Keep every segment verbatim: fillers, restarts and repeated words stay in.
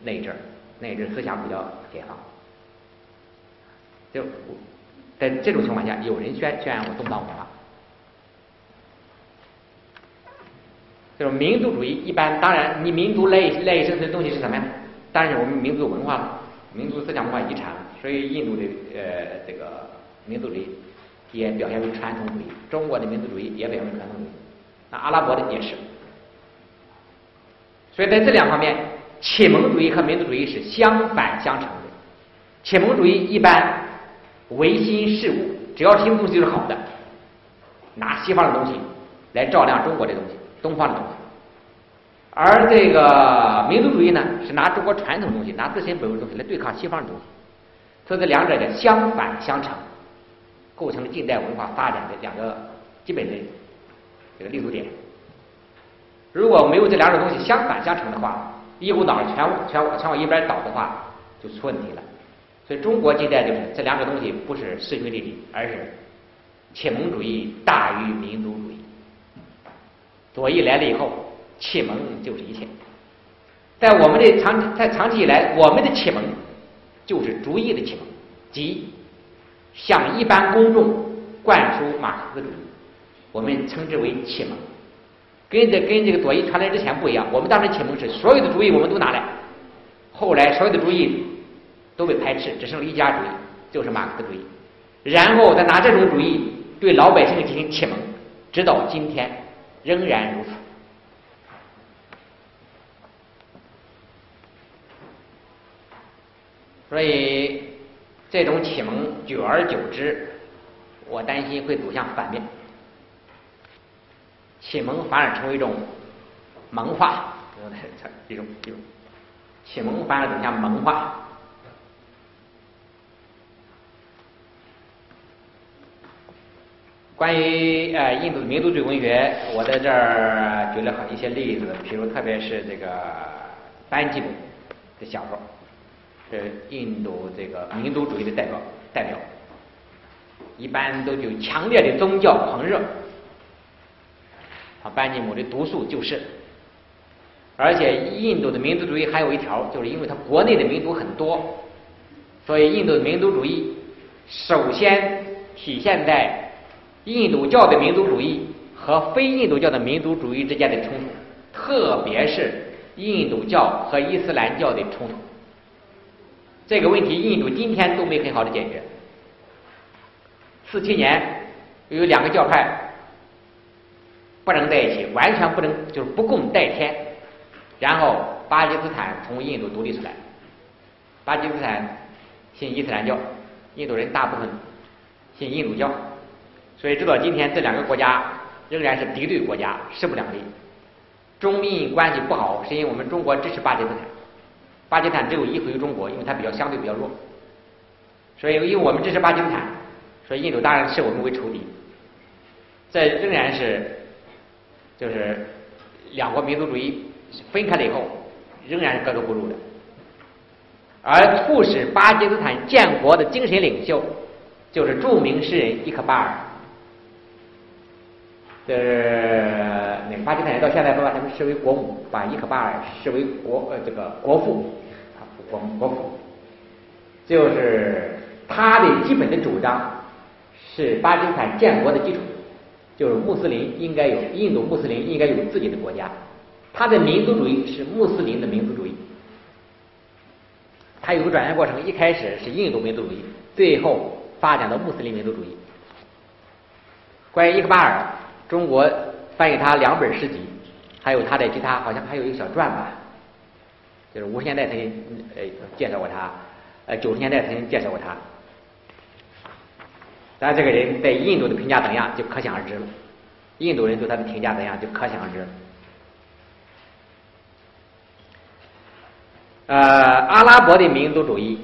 那一阵儿，那一阵思想比较解放。就在这种情况下，有人宣宣扬我东方文化。就是民族主义一般，当然你民族赖以赖以生存的东西是什么呀？当然是我们民族文化了，民族思想文化遗产了。所以印度的呃这个民族主义也表现为传统主义，中国的民族主义也表现为传统主义，那阿拉伯的也是。所以在这两方面，启蒙主义和民族主义是相反相成的。启蒙主义一般唯心是物，只要新东西就是好的，拿西方的东西来照亮中国的东西，东方的东西。而这个民族主义呢，是拿中国传统东西，拿自身本位的东西来对抗西方的东西。所以这两者的相反相成，构成了近代文化发展的两个基本的这个立足点。如果没有这两种东西相反相成的话，一股脑全全全往一边倒的话，就出问题了。所以中国近代就是这两个东西不是势均力敌，而是启蒙主义大于民族主义。左翼来了以后，启蒙就是一切。在我们的长在长期以来，我们的启蒙就是主义的启蒙，即向一般公众灌输马克思主义，我们称之为启蒙。跟这跟这个左翼传来之前不一样，我们当时启蒙是所有的主义我们都拿来，后来所有的主义都被排斥，只剩了一家主义，就是马克思主义，然后再拿这种主义对老百姓进行启蒙，直到今天仍然如此。所以这种启蒙久而久之，我担心会走向反面，启蒙反而成为一种蒙化，一种一种启蒙反而走向蒙化。关于呃印度的民族主义文学，我在这儿举了好一些例子，比如特别是这个班吉姆的小说，是印度这个民族主义的代表代表，一般都有强烈的宗教狂热。啊，班吉姆的毒素就是，而且印度的民族主义还有一条，就是因为它国内的民族很多，所以印度的民族主义首先体现在印度教的民族主义和非印度教的民族主义之间的冲突，特别是印度教和伊斯兰教的冲突。这个问题印度今天都没很好的解决。四七年有两个教派不能在一起，完全不能，就是不共戴天。然后巴基斯坦从印度独立出来，巴基斯坦信伊斯兰教，印度人大部分信印度教，所以直到今天这两个国家仍然是敌对国家，势不两立。中印关系不好，是因为我们中国支持巴基斯坦，巴基斯坦只有依附于中国，因为它比较相对比较弱，所以因为我们支持巴基斯坦，所以印度当然视我们为仇敌。这仍然是就是两国民族主义分开了以后，仍然是格格不入的。而促使巴基斯坦建国的精神领袖，就是著名诗人伊克巴尔。呃，那个巴基斯坦人到现在都把他们视为国母，把伊克巴尔视为国呃这个国父啊，国国父。就是他的基本的主张是巴基斯坦建国的基础，就是穆斯林应该有，印度穆斯林应该有自己的国家。他的民族主义是穆斯林的民族主义，他有个转变过程，一开始是印度民族主义，最后发展到穆斯林民族主义。关于伊克巴尔，中国翻译他两本诗集，还有他的其他，好像还有一个小传吧，就是五十年代曾经呃介绍过他，呃九十年代曾经介绍过他。但这个人在印度的评价怎样，就可想而知了。印度人对他的评价怎样，就可想而知了。呃，阿拉伯的民族主义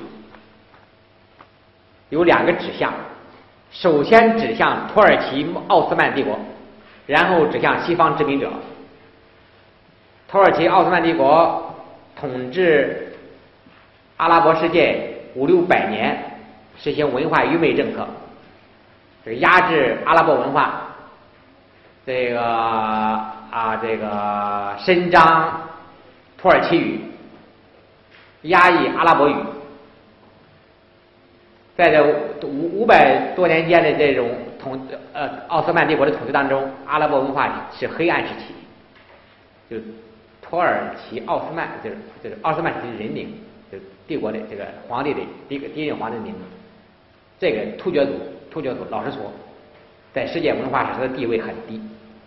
有两个指向，首先指向土耳其奥斯曼帝国，然后指向西方殖民者。土耳其奥斯曼帝国统治阿拉伯世界五六百年，实行文化愚昧政策，这压制阿拉伯文化，这个啊这个伸张土耳其语， 压抑阿拉伯语。在这五五百多年间的这种统呃奥斯曼帝国的统治当中，阿拉伯文化是黑暗时期，就土耳其奥斯曼就是就是奥斯曼时期的人名，就是帝国的这个皇帝的第一个第一任皇帝的名字。这个突厥族突厥族老实说，在世界文化史上的地位很低。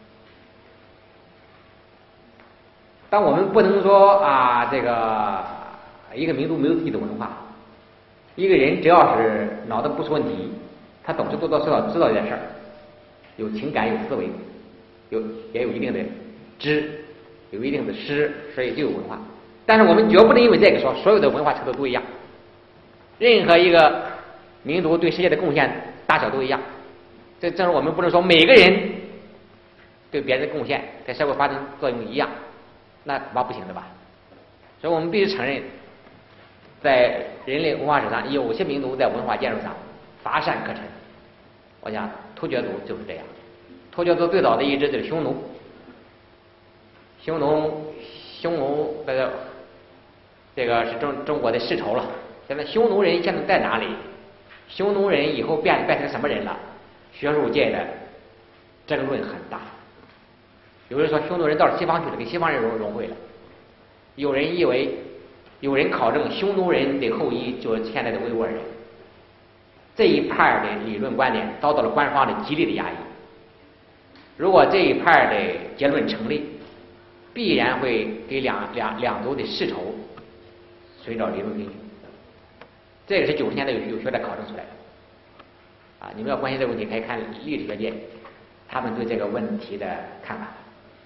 但我们不能说啊，这个一个民族没有自己的文化。一个人只要是脑子不出问题，他总是多多少少知道一点事儿，有情感、有思维，有也有一定的知，有一定的识，所以就有文化。但是我们绝不能因为这个说所有的文化程度都一样，任何一个民族对世界的贡献大小都一样。这正是我们不能说每个人对别人的贡献在社会发展作用一样，那恐怕不行的吧？所以我们必须承认，在人类文化史上，有些民族在文化建筑上乏善可陈。我想突厥族就是这样。突厥族最早的一支就是匈奴，匈奴，匈奴这个这个是中中国的世仇了。现在匈奴人现在在哪里？匈奴人以后变变成什么人了？学术界的争论很大。有人说匈奴人到了西方去了，跟西方人融融汇了。有人以为。有人考证匈奴人的后裔就是现在的维吾尔人，这一派的理论观点遭到了官方的极力的压抑。如果这一派的结论成立，必然会给两两两族的世仇寻找理论根据。这个是九十年代有有学者考证出来的。啊，你们要关心这个问题，可以看历史学界他们对这个问题的看法。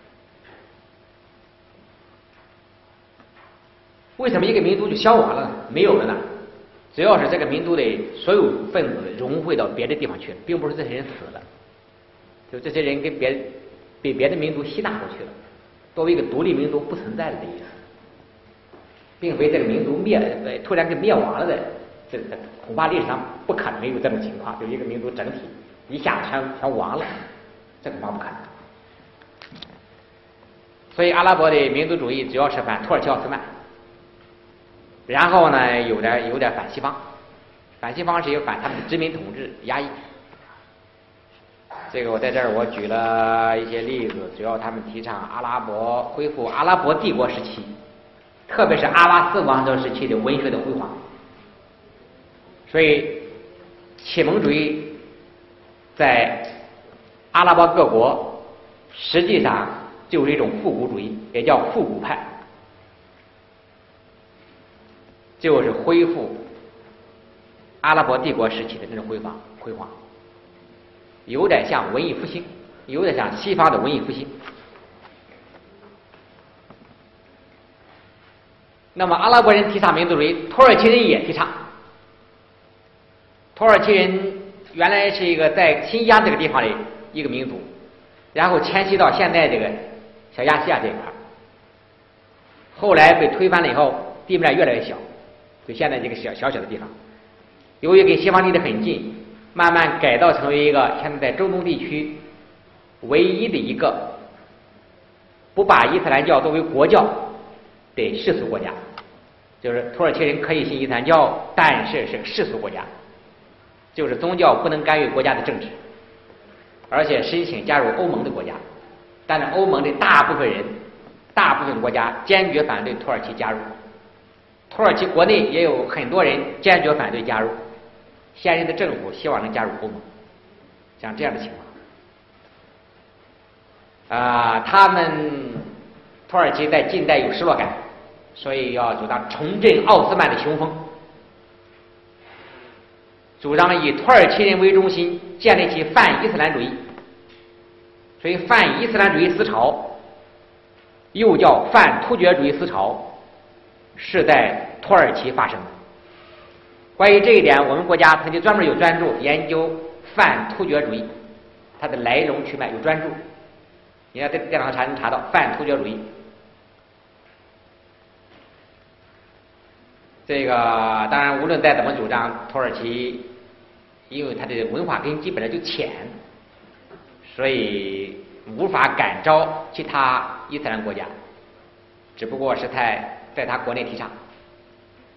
为什么一个民族就消亡了呢？没有了呢？只要是这个民族的所有分子融汇到别的地方去了，并不是这些人死了，就这些人跟别被别的民族吸纳过去了，作为一个独立民族不存在了的意思，并非这个民族灭突然给灭亡了的，这个恐怕历史上不可能有这种情况，就一个民族整体一下全全亡了，这恐怕不可能。所以阿拉伯的民族主义主要是反土耳其奥斯曼。然后呢，有点有点反西方，反西方是有反他们的殖民统治压抑。这个我在这儿我举了一些例子，主要他们提倡阿拉伯恢复阿拉伯帝国时期，特别是阿巴斯王朝时期的文学的辉煌。所以启蒙主义在阿拉伯各国实际上就是一种复古主义，也叫复古派。就是恢复阿拉伯帝国时期的那种辉煌辉煌，有点像文艺复兴，有点像西方的文艺复兴。那么阿拉伯人提倡民族主义，土耳其人也提倡。土耳其人原来是一个在新疆这个地方的一个民族，然后迁徙到现在这个小亚细亚这一块，后来被推翻了以后，地面越来越小。就现在这个小小小的地方，由于跟西方离得很近，慢慢改造成为一个现在在中东地区唯一的一个不把伊斯兰教作为国教的世俗国家。就是土耳其人可以信伊斯兰教，但是是个世俗国家，就是宗教不能干预国家的政治，而且申请加入欧盟的国家。但是欧盟的大部分人、大部分国家坚决反对土耳其加入。土耳其国内也有很多人坚决反对加入，现任的政府希望能加入欧盟，像这样的情况。啊、呃，他们土耳其在近代有失落感，所以要主张重振奥斯曼的雄风，主张以土耳其人为中心建立起泛伊斯兰主义。所以泛伊斯兰主义思潮又叫泛突厥主义思潮，是在土耳其发生的。关于这一点，我们国家曾经专门有专著研究泛突厥主义，它的来龙去脉有专著，你要在电脑上查能查到泛突厥主义。这个当然，无论再怎么主张，土耳其因为它的文化根基本来就浅，所以无法感召其他伊斯兰国家，只不过是在在他国内提倡。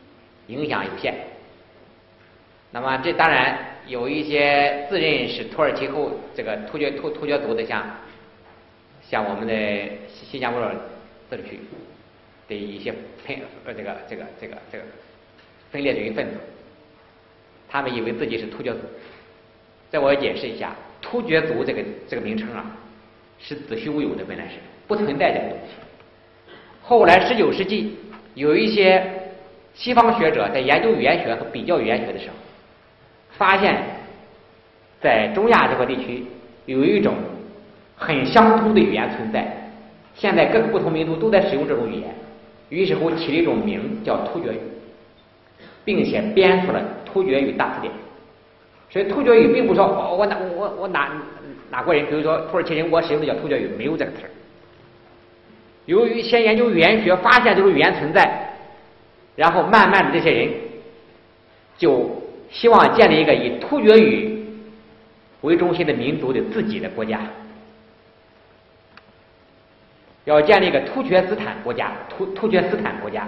影响有限。那么这当然有一些自认是土耳其后这个突厥突突厥族的，像像我们的新疆维吾尔自治区的一些分呃这个这个这个这个分裂主义分子，他们以为自己是突厥族。再我解释一下，突厥族这个这个名称啊，是子虚乌有的，本来是不存在这个东西。后来十九世纪，有一些西方学者在研究语言学和比较语言学的时候，发现，在中亚这块地区有一种很相通的语言存在，现在各个不同民族都在使用这种语言，于是乎起了一种名叫突厥语，并且编出了突厥语大词典。所以突厥语并不说我我哪我我哪哪国人，比如说土耳其人，我使用的叫突厥语，没有这个词儿。由于先研究语言学，发现这种语言存在，然后慢慢的这些人就希望建立一个以突厥语为中心的民族的自己的国家，要建立一个突厥斯坦国家，突突厥斯坦国家。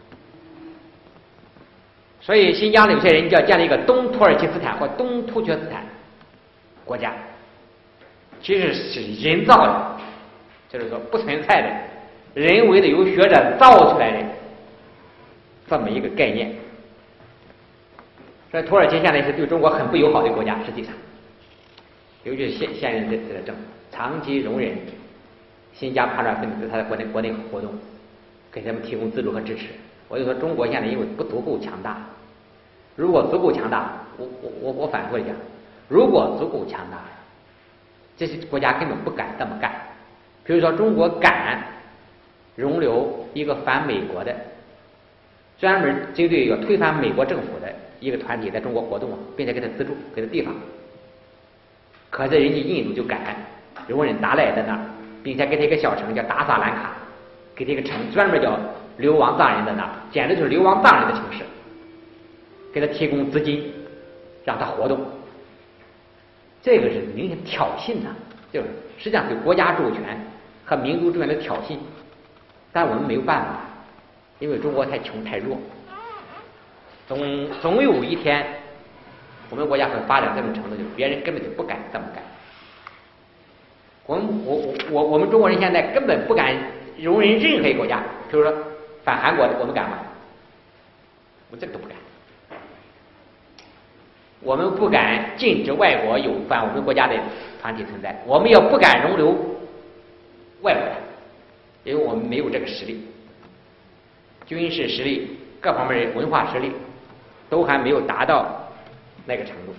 所以新疆的有些人就要建立一个东土耳其斯坦或东突厥斯坦国家，其实是人造的，就是说不存在的，人为的由学者造出来的这么一个概念。所以土耳其现在是对中国很不友好的国家，实际上，尤其是现现任这次的政府长期容忍新疆叛乱分子他的国内国内活动，给他们提供资助和支持。我就说中国现在因为不足够强大，如果足够强大，我我我我反过来讲，如果足够强大，这些国家根本不敢这么干。比如说中国敢容留一个反美国的，专门针对要推翻美国政府的一个团体在中国活动，并且给他资助，给他地方。可是人家印度就敢容忍达赖在那儿，并且给他一个小城叫达萨兰卡，给他一个城专门叫流亡藏人在那儿，简直就是流亡藏人的城市，给他提供资金让他活动。这个是明显挑衅呐、啊，就是实际上对国家主权和民族主权的挑衅。但我们没有办法，因为中国太穷太弱，总总有一天我们国家会发展这种程度，就是别人根本就不敢这么干。我们我我我我们中国人现在根本不敢容忍任何一个国家，比如说反韩国的，我们敢吗？我这个都不敢。我们不敢禁止外国有反我们国家的团体存在，我们也不敢容留外国的，因为我们没有这个实力，军事实力、各方面的文化实力都还没有达到那个程度。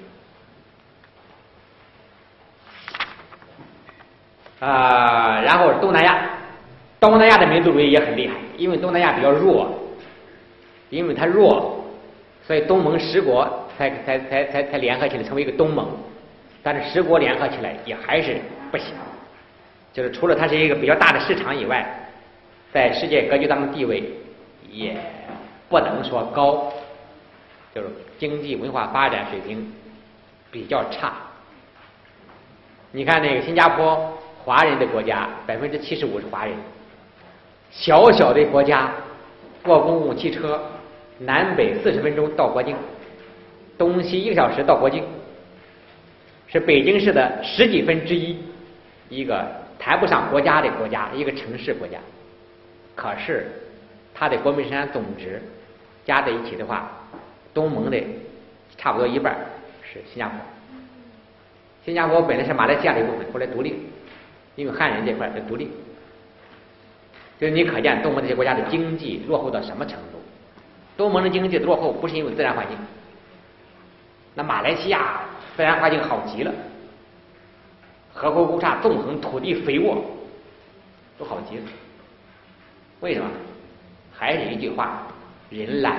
啊、呃，然后东南亚，东南亚的民族主义也很厉害，因为东南亚比较弱，因为它弱，所以东盟十国才才才才才联合起来成为一个东盟，但是十国联合起来也还是不行，就是除了它是一个比较大的市场以外，在世界格局当中地位也不能说高，就是经济文化发展水平比较差。你看那个新加坡，华人的国家百分之七十五是华人，小小的国家，坐公共汽车南北四十分钟到国境，东西一个小时到国境，是北京市的十几分之一，一个谈不上国家的国家，一个城市国家。可是它的国民生产总值加在一起的话，东盟的差不多一半是新加坡。新加坡本来是马来西亚的一部分，后来独立，因为汉人这块的独立，就是你可见东盟这些国家的经济落后到什么程度。东盟的经济落后不是因为自然环境，那马来西亚自然环境好极了，河沟沟岔纵横，土地肥沃，都好极了。为什么？还是一句话，人懒。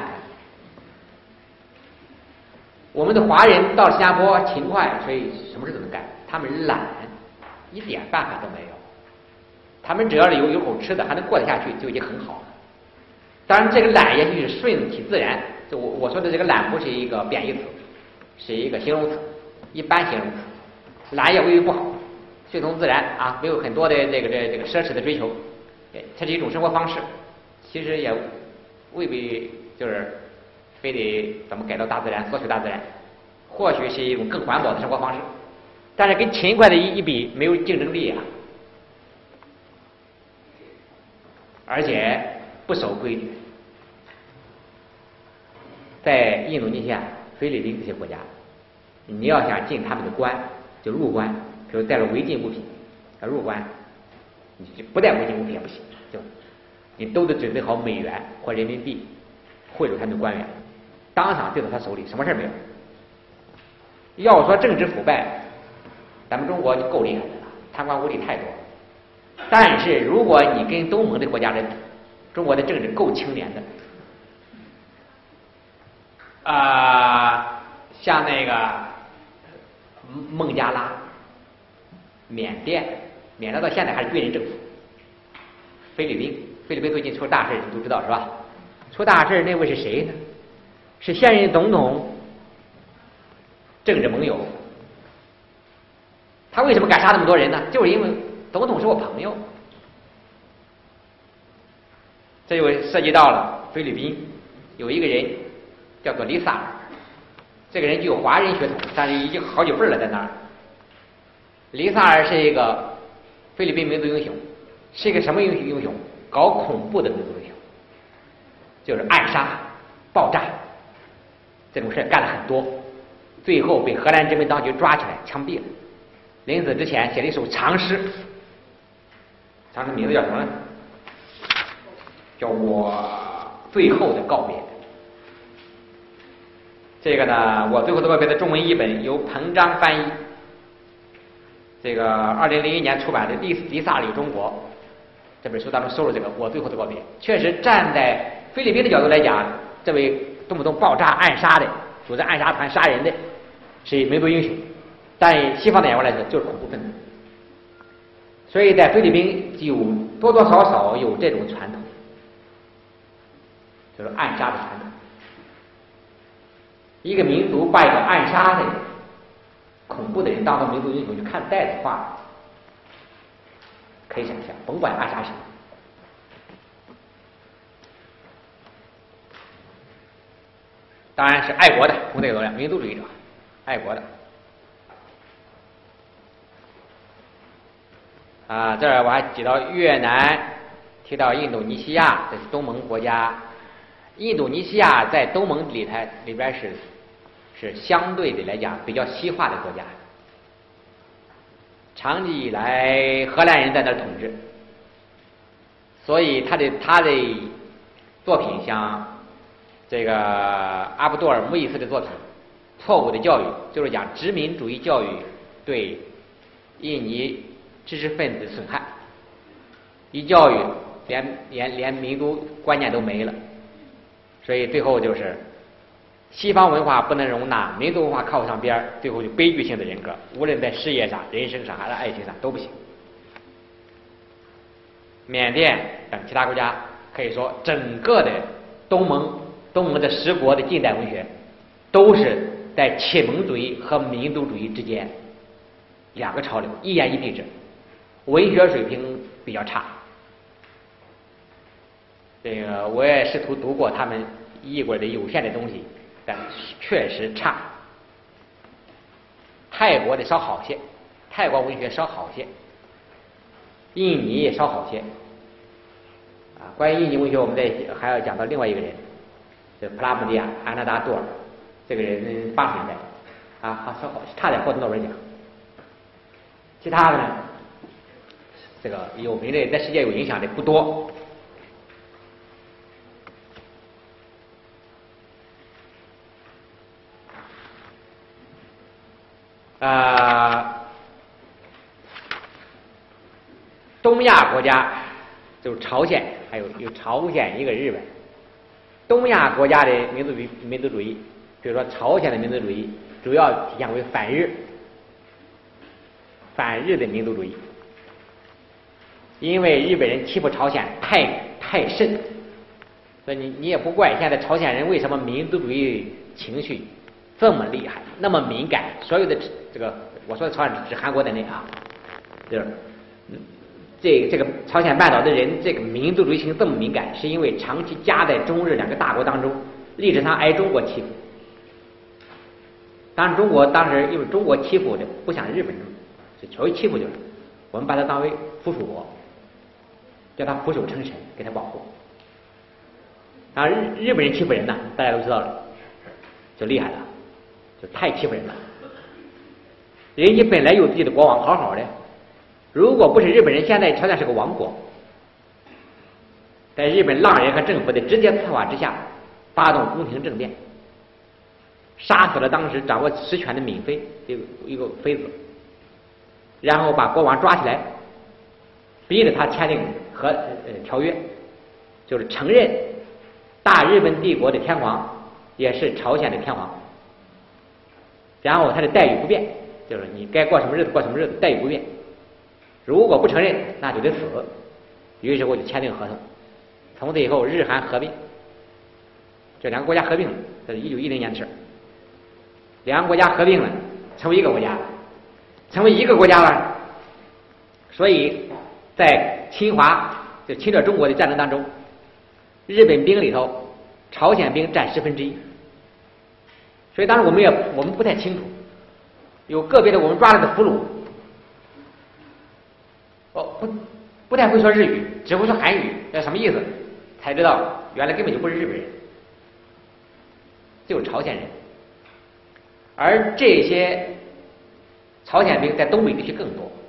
我们的华人到新加坡勤快，所以什么事都能干。他们懒，一点办法都没有。他们只要是有有口吃的，还能过得下去，就已经很好了。当然，这个懒也许是顺其自然。就我我说的这个懒不是一个贬义词，是一个形容词，一般形容词。懒也未必不好，顺从自然啊，没有很多的这个这这个奢侈的追求，它是一种生活方式，其实也未必就是非得怎么改造大自然、索取大自然，或许是一种更环保的生活方式，但是跟勤快的一一比，没有竞争力啊，而且不守规矩。在印度尼西亚、菲律宾这些国家，你要想进他们的关，就入关，比如带了违禁物品，要入关，你就不带违禁物品也不行，就你都得准备好美元或人民币贿赂他们的官员，当场递到他手里，什么事没有。要说政治腐败，咱们中国就够厉害的了，贪官污吏太多。但是如果你跟东盟的国家的中国的政治够清廉的，啊、呃，像那个孟加拉、缅甸，缅甸到现在还是军人政府。菲律宾，菲律宾最近出大事，你都知道是吧？出大事那位是谁呢？是现任总统政治盟友。他为什么敢杀那么多人呢？就是因为总统是我朋友。这就涉及到了菲律宾有一个人叫做李萨尔，这个人具有华人血统，但是已经好几辈了在那儿。李萨尔是一个菲律宾民族英雄，是一个什么英雄？英雄搞恐怖的民族英雄，就是暗杀、爆炸这种事干了很多，最后被荷兰殖民当局抓起来枪毙了。临死之前写了一首长诗，长诗名字叫什么呢？叫我最后的告别。这个呢，我最后的告别的中文译本由彭章翻译。这个二零零一年出版的《迪迪萨里中国》这本书当中收录这个我最后的告别。确实，站在菲律宾的角度来讲，这位动不动爆炸暗杀的、组织暗杀团杀人的，是民族英雄。但西方的眼光来说，就是恐怖分子。所以在菲律宾就多多少少有这种传统，就是暗杀的传统。一个民族把一个暗杀的恐怖的人当做民族英雄去看待的话，可以想象，甭管暗杀谁。当然是爱国的，从这个角度，民族主义者，爱国的。啊，这儿我还提到越南，提到印度尼西亚，这是东盟国家。印度尼西亚在东盟里台里边是是相对的来讲比较西化的国家，长期以来荷兰人在那儿统治，所以他的他的作品像这个阿卜杜尔·穆伊斯的作品《错误的教育》，就是讲殖民主义教育对印尼知识分子损害，一教育连连连民族观念都没了，所以最后就是西方文化不能容纳，民族文化靠不上边儿，最后就悲剧性的人格，无论在事业上、人生上还是爱情上都不行。缅甸等其他国家可以说，整个的东盟东盟的十国的近代文学都是在启蒙主义和民族主义之间两个潮流，一言一蔽之，文学水平比较差。这个我也试图读过他们译过的有限的东西，但确实差。泰国的稍好些，泰国文学稍好些，印尼也稍好些。啊，关于印尼文学，我们再还要讲到另外一个人，这普拉姆利亚·安纳达杜尔，这个人八十年代，啊，好稍好，差点获得诺贝尔奖。其他的呢，这个有名的在世界有影响的不多。呃，东亚国家就是朝鲜，还有有朝鲜一个日本。东亚国家的民族主义，民族主义，比如说朝鲜的民族主义，主要体现为反日，反日的民族主义。因为日本人欺负朝鲜太太甚，所以你你也不怪现在朝鲜人为什么民族主义情绪这么厉害，那么敏感。所有的这个我说的朝鲜指韩国在内啊，就是这这个朝鲜半岛的人，这个民族主义性这么敏感，是因为长期夹在中日两个大国当中， 历史上挨中国欺负。当然，中国当时因为中国欺负的不像日本人，就稍微欺负就是，我们把它当为附属国，叫他俯首称臣，给他保护。啊，日日本人欺负人呐，大家都知道了，就厉害了，就太欺负人了。人家本来有自己的国王，好好的，如果不是日本人，现在朝鲜是个亡国。在日本浪人和政府的直接策划之下，发动宫廷政变，杀死了当时掌握实权的闵妃一个一个妃子，然后把国王抓起来，逼着他签订和呃条约，就是承认大日本帝国的天皇也是朝鲜的天皇，然后他的待遇不变，就是你该过什么日子过什么日子，待遇不变。如果不承认，那就得死。于是我就签订合同。从此以后，日韩合并，这两个国家合并了，这是一九一零年的事。两个国家合并了，成为一个国家，成为一个国家了。所以在侵华就侵略中国的战争当中，日本兵里头，朝鲜兵占十分之一。所以当时我们也我们不太清楚，有个别的我们抓来的俘虏，哦不不太会说日语，只会说韩语，这什么意思？才知道原来根本就不是日本人，就是朝鲜人。而这些朝鲜兵在东北地区更多，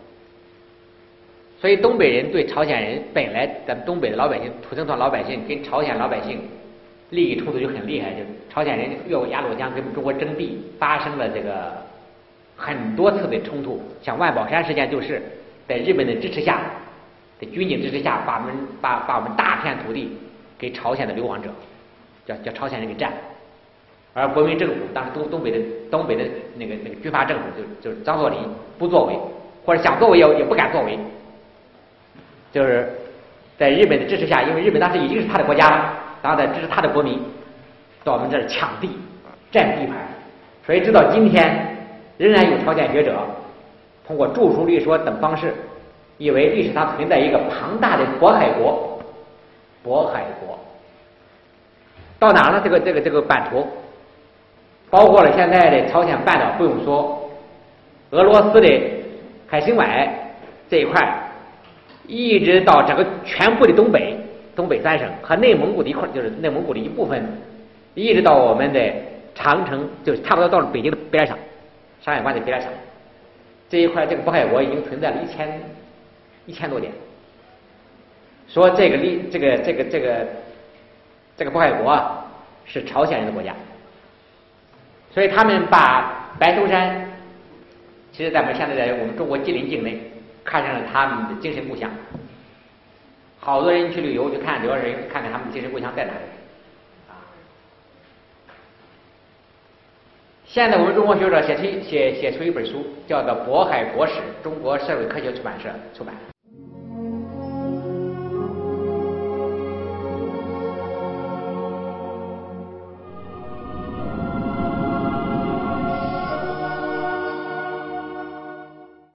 所以东北人对朝鲜人本来咱们东北的老百姓、土生土长老百姓跟朝鲜老百姓利益冲突就很厉害，就朝鲜人越过鸭绿江跟中国争地，发生了这个很多次的冲突。像万宝山事件，就是在日本的支持下，在军警支持下，把我们把把我们大片土地给朝鲜的流亡者，叫叫朝鲜人给占。而国民政府当时东东北的东北的那个那个军阀政府就就是张作霖不作为，或者想作为也也不敢作为，就是在日本的支持下，因为日本当时已经是他的国家了，然后在支持他的国民到我们这儿抢地占地盘，所以直到今天仍然有朝鲜学者通过著书立说等方式，以为历史上存在一个庞大的渤海国。渤海国到哪了？这个这个这个版图包括了现在的朝鲜半岛，不用说，俄罗斯的海参崴这一块，一直到整个全部的东北，东北三省和内蒙古的一块，就是内蒙古的一部分，一直到我们的长城，就是差不多到了北京的边上，山海关的边上，这一块这个渤海国已经存在了一千一千多年。说这个历这个这个这个这个渤海国啊是朝鲜人的国家，所以他们把白头山，其实在我们现在在我们中国吉林境内看成了他们的精神故乡，好多人去旅游就看，主要是看看他们的精神故乡在哪里啊。现在我们中国学者写出写写出一本书，叫做《渤海国史》，中国社会科学出版社出版。